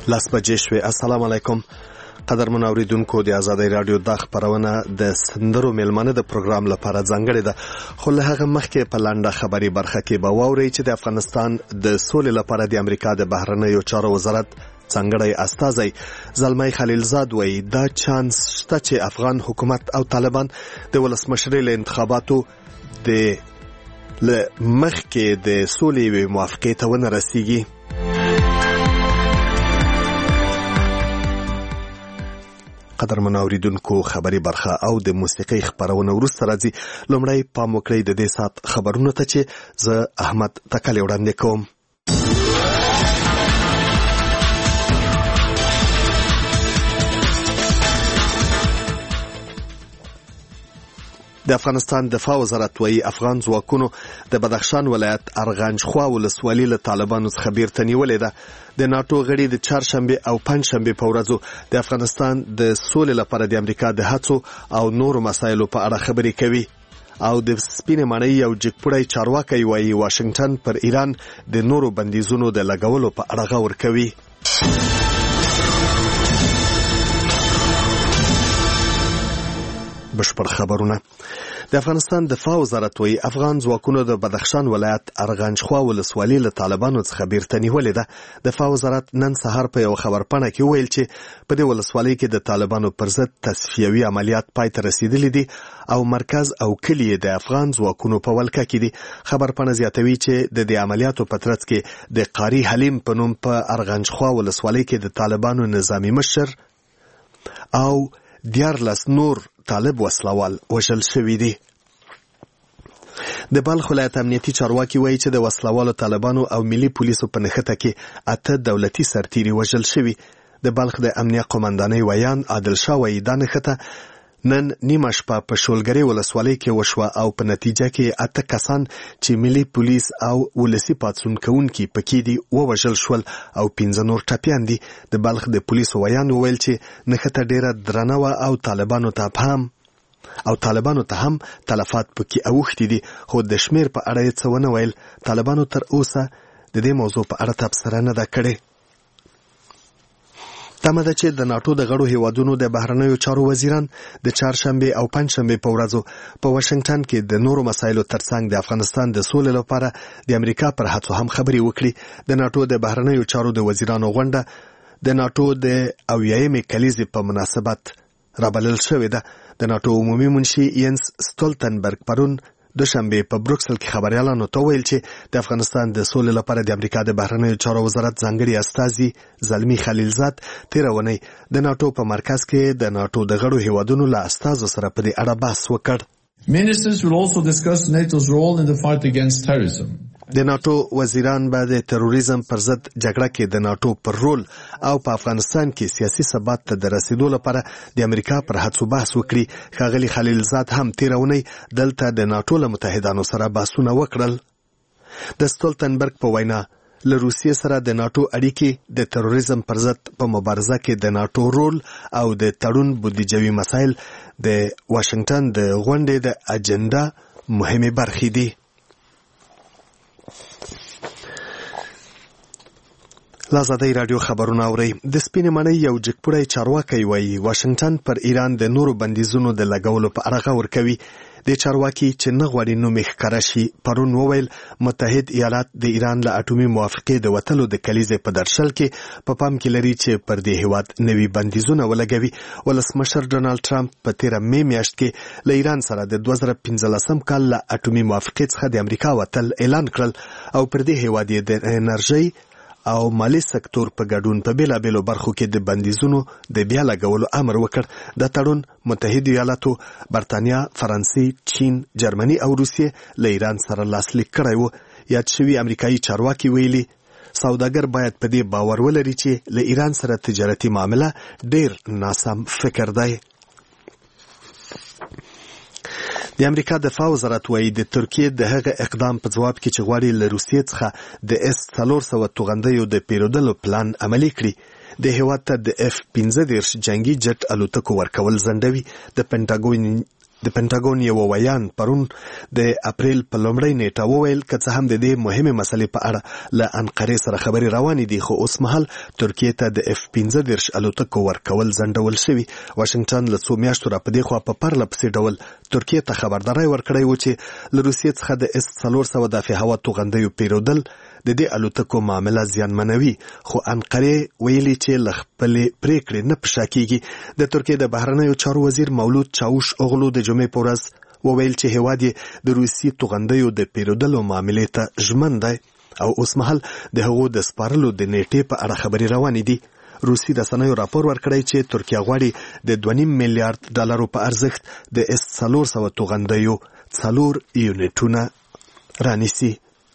لاس بجې شوې. السلام علیکم قدرمن اوریدونکو، د آزادۍ رادیو د خبرونه د سندرو میلمانه د پروګرام لپاره ځانګړې ده، خو له هغه مخکې په لنډه خبري برخه کې به واورئ چې د افغانستان د سولې لپاره د امریکا د بهرنیو چارو وزارت ځانګړی استازی زلمی خلیلزاد وایي دا چانس شته چې افغان حکومت او طالبان د ولسمشرۍ له انتخاباتو د مخکې د سولې موافقې ته ونه رسیږي. قدرمن اوریدونکو، خبري برخه او د موسیقۍ خبرونه وروسته راځي. لومړی پام وکړئ د دې سات خبرونه ته چې زه احمد تکلی وړاندې کوم. د افغانستان دفاع وزارت وایي افغان ځواکونو د بدخشان ولایت ارغنجخوا ولسوالي له طالبانو څخه بیرته نیولې ده. د ناتو غړي د چهارشنبه او پنځشنبه په ورځو د افغانستان د سولې لپاره د امریکا د هڅو او نورو مسایلو په اړه خبرې کوي او د سپینې ماڼۍ یو جګپوړی چارواکی وایي واشنگټن پر ایران د نورو بندیزونو د لګولو په اړه غور کوي. بشپړ خبرونه. د افغانستان دفاع وزارت وایي افغان ځواکونو د بدخشان ولایت ارغنجخوا ولسوالي له طالبانو څخه بیرته نیولې ده. دفاع وزارت نن سهار په یو خبرپاڼه کې ویل چې په دې ولسوالۍ کې د طالبانو پر ضد تصفیوي عملیات پای ته رسیدلي دي او مرکز او کلی د افغان ځواکونو په ولکه کې دي. خبرپاڼه زیاتوي چې د دې عملیاتو په ترڅ کې د قاری حلیم په نوم په ارغنجخوا ولسوالۍ کې د طالبانو نظامی مشر او 14 نور طالب وسلوال وژل شوي دي. د بلخ ولایت امنیتي چارواکي وایي چې د وسلوالو طالبانو او ملي پولیسو په نښته کې 8 دولتي سرتیري وژل شوي. د بلخ د امنیه قومندانۍ ویان عادل شاه وایي دا نښته نن نیمه شپه په شولګرې ولسوالۍ کې وشوه او په نتیجه کې 8 کسان چې ملي پولیس او ولسي پاڅون کوونکي پکې دي ووژل شول او 15 نور ټپیان دي. د بلخ د پولیسو ویان وویل چې نښته ډیره درنه وه او طالبانو ته هم تلفات پکې اوښتي دي، خو د شمیر په اړه یې څه ونه ویل. طالبانو تر اوسه د دې موضوع په اړه تبصره نه ده کړې. تمه ده چې د ناتو د غړو هیوادونو د بهرنیو چارو وزیران د چهارشنبه او پنځشنبه په ورځو په واشنگټن کې د نورو مسایلو ترڅنګ د افغانستان د سولې لپاره د امریکا پر هڅو هم خبرې وکړي. د ناتو د بهرنیو چارو د وزیرانو غونډه د ناتو د 80مې کلیزې په مناسبت رابلل شوې ده. د ناتو عمومي منشي ینس ستولتنبرګ پرون دوشنبه په بروکسل کې خبريالانو ته ویل چې د افغانستان د سولې لپاره د امریکا د بهرنیو چارو وزارت ځانګړي استازي زلمی خلیلزاد تیرونی د ناتو په مرکز کې د ناتو د غړو هیوادونو له استازو سره په دې اړه بحث وکړ. Ministers will also discuss NATO's role in the fight against terrorism. د ناتو وزیران به د تروریزم پر ضد جګړه کې د ناتو پر رول او په افغانستان کې سیاسي ثبات ته د رسیدو لپاره د امریکا پر هڅو بحث وکړي. ښاغلي خلیلزاد هم تیرونی دلته د ناتو له متحدانو سره بحثونه وکړل. د ستولتنبرګ په وینا له روسیې سره د ناتو اړیکې د تروریزم پر ضد په مبارزه کې د ناتو رول او د تړون بودیجوي مسایل د واشنگټن د غونډې د اجنډا مهمه برخې دي. آزادۍ رادیو خبرونه اورئ. د سپینې ماڼۍ یو جګپوړی چارواکی وایي واشنگټن پر ایران د نورو بندیزونو د لګولو په اړه غور کوي. د چارواکي چې نه غواړي نوم یې ښکاره شي پرون وویل متحد ایالات د ایران له اټومي موافقې د وتلو د کلیزې په درشل کې په پام کې لري چې پر دې هیواد نوي بندیزونه ولګوي. ولسمشر ډونالد ټرمپ په 13 مې میاشت کې له ایران سره د 2015 کال له اټومي موافقې څخه د امریکا وتل اعلان کړل او پر دې هیواد یې د انرژۍ او مالی سکتور په ګډون په بیلابیلو برخو کې د بندیزونو د بیا لګولو امر وکړ. د تړون متحده ایالاتو، برتانیا، فرانسې، چین، جرمني او روسیې له ایران سره لاسلیک کړی و. یاد شوي امریکایي چارواکي ویلي سوداګر باید په دې باور ولري چې له ایران سره تجارتي معامله ډیر ناسم فکر دی. د امریکا دفاع وزارت وایي د ترکیې د هغه اقدام په ځواب کې چې غواړي له روسیې څخه د S-400 توغندیو د پیرودلو پلان عملي کړي د هیواد ته د F-15 جنگي جټ الوتکو ورکول ځنډوي. د پینټاګون د پینټاګون یو ویان پرون د اپریل په لومړۍ نیټه وویل که څه هم د دې مهمه مسلې په اړه له انقرې سره خبرې روانې دي خو اوس مهال ترکیې ته د F-15 الوتکو ورکول ځنډول شوي. واشنگټن له څو میاشتو راپدې خوا په پرله پسې ډول ترکیې ته خبرداری ورکړی و چې له روسیې څخه د S-400 دافع هوا توغندیو پیرودل د دې الوتکو معامله زیانمنوي خو انقرې ویلي چې له خپلې پریکړې نه په شا کیږي. د ترکیې د بهرنیو چارو وزیر مولود چاوش اوغلو د جمعې په ورځ وویل چې هیواد یې د روسي توغندیو د پیرودلو معاملې ته ژمن دی او اوس مهال د هغو د سپارلو د نیټې په اړه خبرې روانې دي. روسي رسنیو راپور ورکړی چې ترکیه غواړي د $2.5 میلیارډ په ارزښت د S-400 توغندیو 4 یونټونه رانیسي.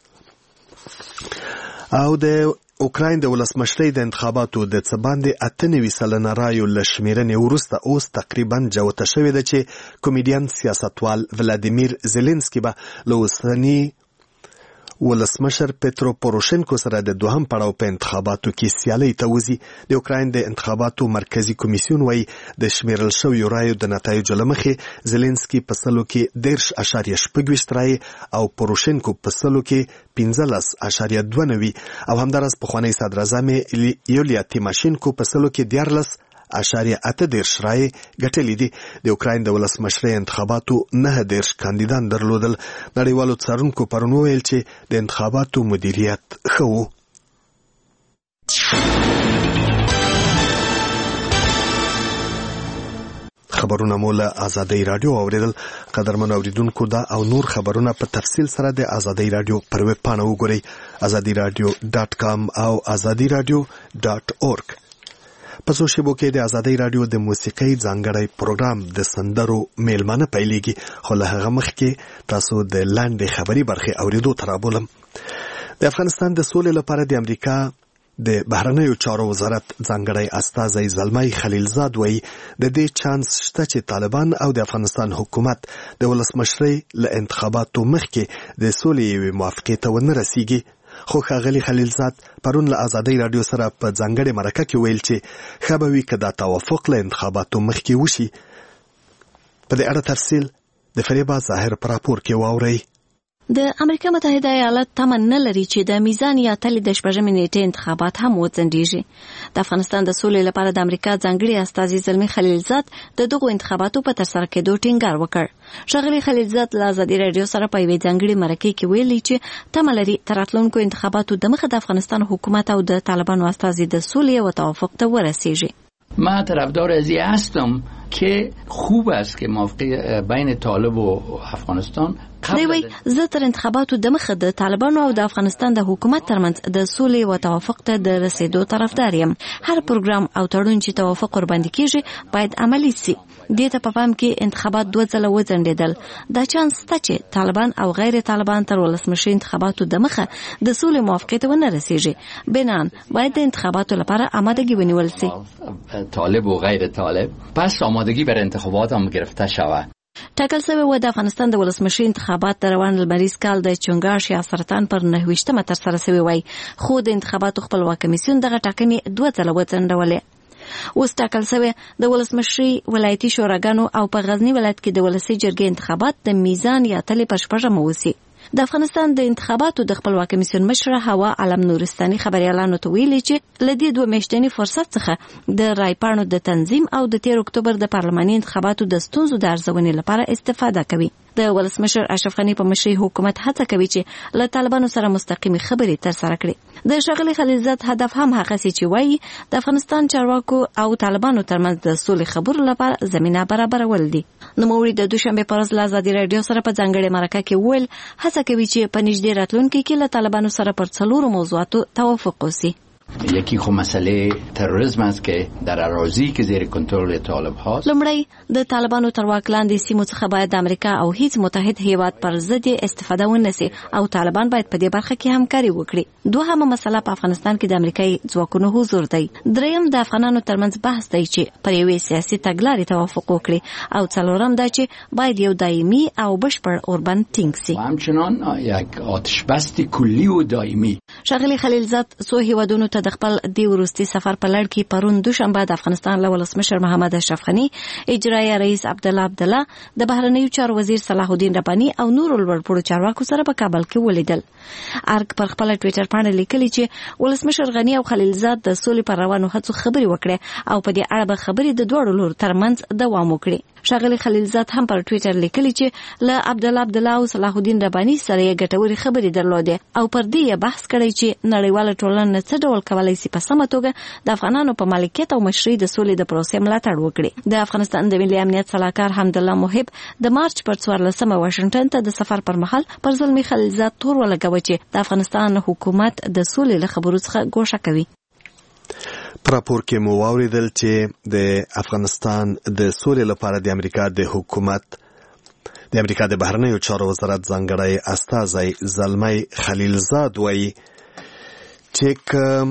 او د اوکراین د ولسمشرۍ د انتخاباتو د څه باندې 98% رایو له شمیرنې وروسته اوس تقریبا جوته شوې ده چې کمیډین سیاستوال ولادیمیر زيلنسکي به له اوسني ولسمشر پترو پوروشنکو سره د دوهم پړاو په انتخاباتو کې سیالۍ ته وځي. د اوکراین د انتخاباتو مرکزی کمیسیون وايي د شمیرل شویو رایو د نتایجو له مخې زيلنسکي په سلو کې 10.26 رایې او پوروشنکو په سلو کې 15.29 او همدارس پخوانی صدراعظم یولیا تیماشینکو په سلو کې 10.8 رایې ګټلې دي. د اوکراین د ولسمشرۍ انتخاباتو 9 کاندیدان درلودل. نړیوالو څارونکو پرون ویل چې د انتخاباتو مدیریت ښه و. خبرونه مو له آزادۍ رادیو اوریدل. قدرمن اوریدونکو دا او نور خبرونه په تفصیل سره د آزادۍ رادیو پر ویب پاڼه وګورئ azadiradio.com او azadiradio.org. په څو شیبو کې د آزادۍ رادیو د موسیقۍ ځانګړی پروګرام د سندرو میلمانه پیلېږي خو له هغه مخکې تاسو د لاندې خبري برخې اوریدو ته رابولم. د افغانستان د سولې لپاره د امریکا د بهرنیو چارو وزارت ځانګړی استازی زلمي خلیلزاد وایي د دې چانس شته چې طالبان او د افغانستان حکومت د ولسمشرۍ له انتخاباتو مخکې د سولې یوې موافقې ته ونه رسیږي. خو ښاغلي خلیلزاد پرون له آزادۍ رادیو سره په ځانګړې مرکه کې ویل چې ښه به وي که دا توافق له انتخاباتو مخکې وشي. په دې اړه تفصیل د فریبا ظاهر په راپور کې واورئ. د امریکا متحده ایالات تمن نه لري چې د میزان یا تلې د 8 نیټې انتخابات هم وځنډیږي. د افغانستان د سولې لپاره د امریکا ځانګړي استازي زلمي خلیلزاد د دغو انتخاباتو په ترسره کېدو ټینګار وکړ. ښاغلي خلیلزاد له آزادۍ رادیو سره په یوې ځانګړي مرکې کې ویلي چې تمه لري تر راتلونکو انتخاباتو دمخه د افغانستان حکومت او د طالبانو استازي د سولې او توافق ته ورسیږي. من طرفدار ازی هستم که خوب است که موافقه بین طالب و افغانستان دوی زه تر انتخاباتو دمخه د طالبانو او د افغانستان د حکومت ترمنځ د سولې او توافق ته د رسیدو طرفدار یم. هر پروګرام او تړون چې توافق ورباندې کیږي باید عملی شي. دې ته په پام کې انتخابات 2 ځله وځنډېدل. دا چانس شته چې طالبان او غیر طالبان تر ولسمشرۍ انتخاباتو دمخه د سولې موافقې ته ونه رسیږي. بنان باید د انتخاباتو لپاره آمادگی ونیول شي. طالب و غیر طالب پس آمادگی بر انتخابات هم گرفته شود. ټاکل شوی و د افغانستان د ولسمشرۍ انتخابات د روان لمریز کال د چنګاښ یا سرطان پر 9 ترسره شوی وای خو د انتخاباتو خپلواک کمیسیون دغه ټاکنې 2 ځله وځنډولې. اوس ټاکل شوی د ولسمشرۍ ولایتي شوراګانو او په غزنی ولایت کې د ولسی جرګې انتخابات د میزان یا تلې په 8 وسی. د افغانستان د انتخاباتو د خپلواک کمیسیون مشر هوا علم نورستاني خبريالانو ته ویلي چې لدې 2 میاشتنی فرصت څخه د رایپاڼو د تنظیم او د 13 اکتوبر د پارلماني انتخاباتو د ستونزو د ارزونې لپاره استفاده کوي. د ولسمشر اشرف غنی په مشرۍ حکومت هڅه کوي چې له طالبانو سره مستقیمي خبرې ترسره کړي. د ښاغلي خلیلزاد هدف هم هغه چې وایي د افغانستان چارواکو او طالبانو ترمنځ د سولې خبرو لپاره زمينه برابرول دي. نوموړي د دوشنبه پر ورځ له آزادۍ رادیو سره په ځانګړې مرکه کې ویل هڅه کوي چې په نږدې راتلونکي کې له طالبانو سره پر 4 موضوعاتو توافق وشي. یکی خو مسئله تروریسم است که در اراضی که زیر کنترل طالب هاست. لومړی د طالبانو تر واک لاندې سیمو څخه باید د امریکا او هیڅ متحد هیواد پر ضد استفاده ونشي او طالبان باید په دې برخه کې همکاري وکړي. دوهمه مسله په افغانستان کې د امریکایي ځواکونو حضور دی. دریم د افغانانو ترمنځ بحث دی چې پر یوې سیاسي تګلارې توافق وکړي او څلورم دا چې باید یو دایمي او بشپړ اوربند ټینګ شي. همچنان یک آتش بس کلی و دایمی. ښاغلي خلیلزاد څو هیوادونو ته د خپل دی وروستي سفر په لړ کې پرون دوشنبه د افغانستان له ولسمشر محمد اشرف غني، اجرایي رئیس عبدالله عبدالله، د بهرنیو چارو وزیر صلاح الدین رباني او نورو لوړپوړو چارواکو سره په کابل کې ولیدل. ارګ پر خپل ټوئیټر باندې لیکلي چې ولسمشر غني او خلیلزاد د سولې پر روانو هڅو خبرې وکړې او په دې اړه به خبرې د دوړو لور ترمنځ دوام وکړي. ښاغلي خلیلزاد هم پر ټوئیټر لیکلي چې له عبدالله عبدالله او صلاح الدین رباني سره یې ګټورې خبرې درلودې او پر دې بحث کړی چې نړیواله ټولنه څه ډول کولی شي په سمه توګه د افغانانو په مالکیت او مشرۍ د سولې د پروسې ملاتړ وکړي. د افغانستان د ملي امنیت سلاکار حمدالله محب د مارچ پر 14 واشنګټن ته د سفر پر مهال پر زلمي خلیلزاد تور ولګوي چې د افغانستان حکومت د سولې له خبرو څخه ګوښه کوي. په راپور کې مو واوریدل چې د افغانستان د سولې لپاره د امریکا د حکومت د امریکا د بهرنیو چارو وزارت ځانګړی استازی زلمی خلیلزاد وایي چې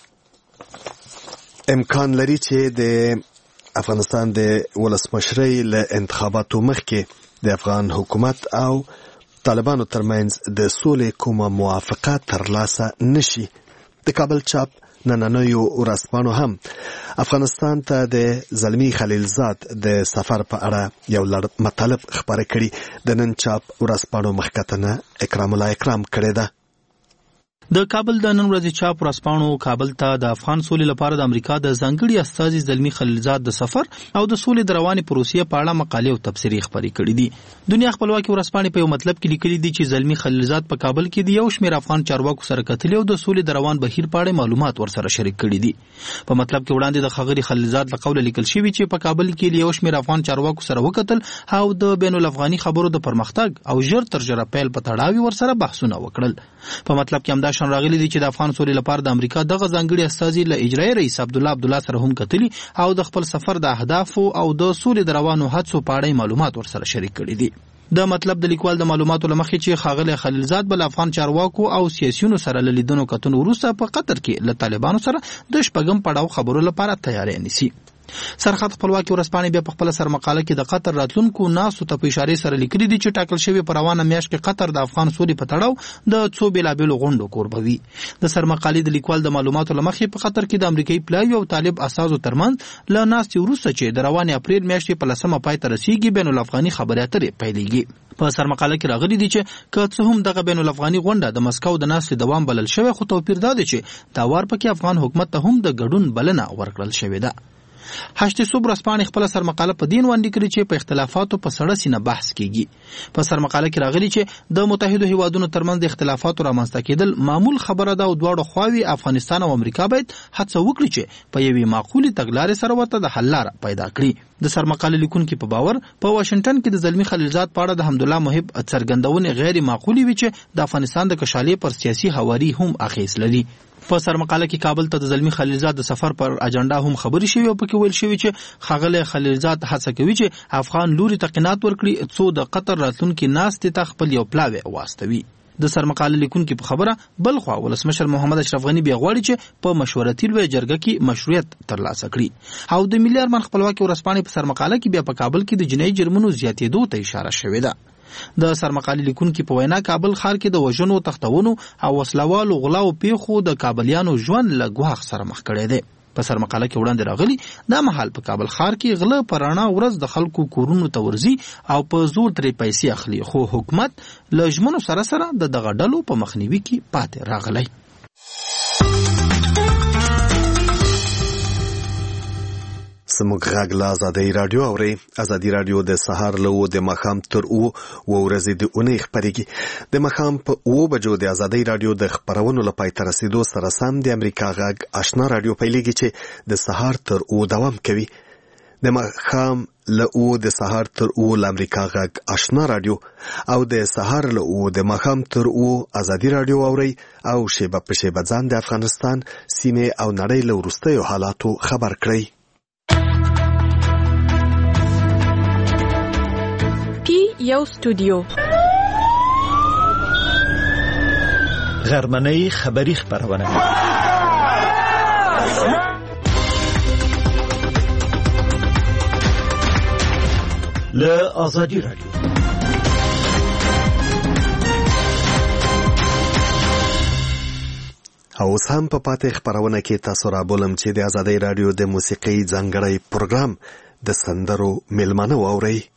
امکان لري چې د افغانستان د ولسمشرۍ له انتخاباتو مخکې د افغان حکومت او طالبانو ترمنځ د سولې کومه موافقه ترلاسه نشي. د کابل چاپ نننیو ورځپاڼو هم افغانستان ته د زلمی خلیلزاد د سفر په اړه یو لړ مطالب خپاره کړي. د نن چاپ ورځپاڼو مخکتنه اکرام الله اکرام کړې ده. د کابل د نن ورځې چاپ ورځپاڼو کابل ته د افغان سولې لپاره د امریکا د ځانګړي استازي زلمی خلیلزاد د سفر او د سولې د روانې پروسې په اړه مقالې او تبصرې خپرې کړې دي. دنیا خپلواکي ورځپاڼې په یو مطلب کې لیکلي دي چې زلمی خلیلزاد په کابل کې د یو شمېر افغان چارواکو سره کتلي او د سولې د روان بهیر په اړه معلومات ورسره شریک کړي دي. په مطلب کې وړاندې د ښاغلي خلیلزاد له قوله لیکل شوي چې په کابل کې یو شمېر افغان چارواکو سره وکتل او د بین الافغاني خبرو د پرمختګ او ژر تر ژره پیل په تړاو ورسره بحثونه وکړل. په مطلب کې همدا شان راغلي دي چې د افغان سولې لپاره د امریکا دغه ځانګړي استازي له اجرایي رئیس عبدالله عبدالله سره هم کتلي او د خپل سفر د اهدافو او د سولې د روانو هڅو په اړه معلومات ورسره شریک کړي دي. د مطلب د لیکوال د معلوماتو لمخې چې ښاغلی خلیلزاد بل افغان چارواکو او سیاسیونو سره له لیدنو کتنو وروسته په قطر کې له طالبانو سره د شپږم پړاو خبرو لپاره تیاری نیسي. سرحد خپلواکي ورځپاڼې بیا په خپل سرمقاله کې د قطر راتلونکو ناسو ته په اشارې سره لیکلي دي چې ټاکل شوی په روانه میاشت کې قطر د افغان سولې په تړاو د څو بېلابېلو غونډو کوربوي. د سرمقالې د لیکوال د معلوماتو له مخې په قطر کې د امریکایي پلاوي او طالب اساسو ترمنځ له ناستې وروسته چې د روانې اپریل میاشتې په 10 پای ته رسیږي بین الافغاني خبرې اترې پیلېږي. په سرمقاله کې راغلي دي چې که څه هم دغه بین الافغاني غونډه د مسکو د ناستې دوام بلل شوی، خو توپیر دا دی چې دا وار پکې افغان حکومت ته هم د ګډون بلنه ورکړل شوې ده. هشت صبح ورځپاڼې خپل سرمقاله په دین وړاندې کړې چې په اختلافاتو په سړه سینه بحث کیږي. په سرمقاله کې راغلي چې د متحدو هیوادونو ترمنځ د اختلافاتو رامنځته کېدل معمول خبره ده او دواړو خواوې افغانستان او امریکا باید هڅه وکړي چې په یوې معقولې تګلارې سره ورته د حل لاره پیدا کړي. د سرمقاله لیکونکي په باور په واشنګټن کې د زلمی خلیلزاد په اړه د حمدالله محب څرګندونې غیر معقولې وي چې د افغانستان د کشالې پر سیاسي هواري هم اخیس لري. په سرمقاله کې کابل ته د زلمی خلیلزاد د سفر پر اجنډا هم خبرې شوې او پکې ویل شوی چې ښاغلی خلیلزاد هڅه کوي چې افغان لوري ته قناعت ورکړي څو د قطر راتلونکي ناستې ته خپل یو پلاوی واستوي. د سرمقاله لیکونکي په خبره بل خوا ولسمشر محمد اشرف غني بیا غواړي چې په مشورتي لویه جرګه کې مشروعیت ترلاسه کړي او د ملي ارمان خپلواکي ورځپاڼې په سرمقاله کې بیا په کابل کې د جنایي جرمونو زیاتېدو ته اشاره شوې ده. د سرمقاله لیکونکي په وینا کابل ښار کې د وژنو، تختونو او وسلوالو غلاو پیښو د کابلیانو ژوند له ګواښ سره مخ کړی دی. په سرمقاله کې وړاندې راغلي دا مهال په کابل ښار کې غله په رڼا ورځ د خلکو کورونو ته ورځي او په زور ترې پیسې اخلي، خو حکومت له ژمنو سره سره د دغه ډلو په مخنیوي کې پاتې راغلی. سموږ غږ له ازادۍ راډیو اورئ. ازادي راډیو د سهار له 9 د ماښام تر 9 ورځې د اونۍ خپرېږي. د ماښام په 9 بجو د ازادۍ راډیو د خپرونو له پای ته رسېدو سره سم د امریکا غږ آشنا راډیو پیلېږي چې د سهار تر 9 دوام کوي. د ماښام له 9 د سهار تر 9 له امریکا غږ آشنا راډیو او د سهار له 9 د ماښام تر 9 ازادي راډیو اورئ او شیبه په شیبه ځان د افغانستان سیمې او نړۍ له وروستیو حالاتو خبر کړئ. یو استودیو غرمنۍ خبری خبرونه له ازادي راډیو. او اوس هم په پاتې خبرونه کې تاسو را بولم چې د آزادۍ رادیو د موسیقي ځانګړی پروګرام د سندرو میلمانه واورئ.